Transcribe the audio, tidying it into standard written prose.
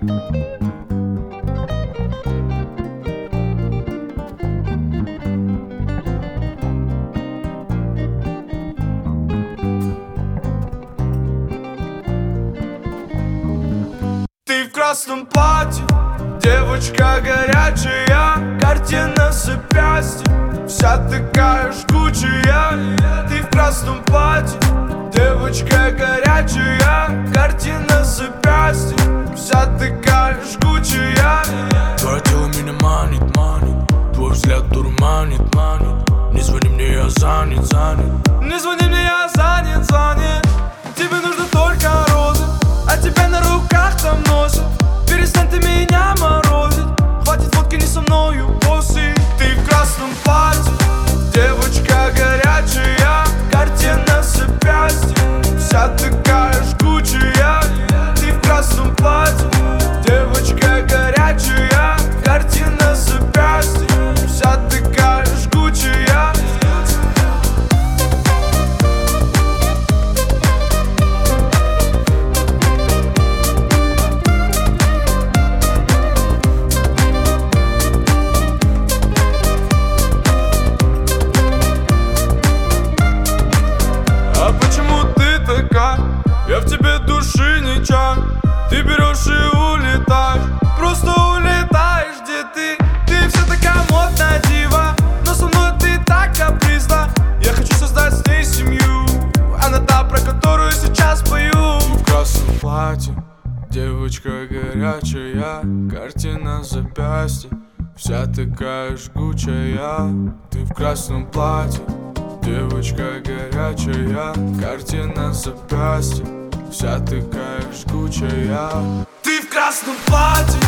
Ты в красном платье, девочка горячая, картина с запястья, вся такая жгучая. Ты в красном платье, девочка горячая, картина с запястья, вся такая жгучая. Твое тело меня манит, манит, твой взгляд дурманит, манит. Не звони мне, я занят, занят. Не звони мне, я занят, занят. Тебе нужно только розы, а тебя на руках там носят. Перестань ты меня морозить, хватит фотки не со мною, боссы. Ты в красном платье, девочка горячая, картина с запястья, вся такая жгучая. Ты в красном платье, девочка горячая, картина с запястья, вся такая жгучая. А почему ты такая? Я в тебе души не чаю. Ты берешь и улетаешь, просто улетаешь, где ты? Ты вся такая модная дива, но со мной ты так капризна. Я хочу создать с ней семью, она та, про которую сейчас пою. В красном платье, девочка горячая, картина с запястья, вся такая жгучая. Ты в красном платье, девочка горячая, картина с запястья, вся такая жгучая. Ты в красном платье,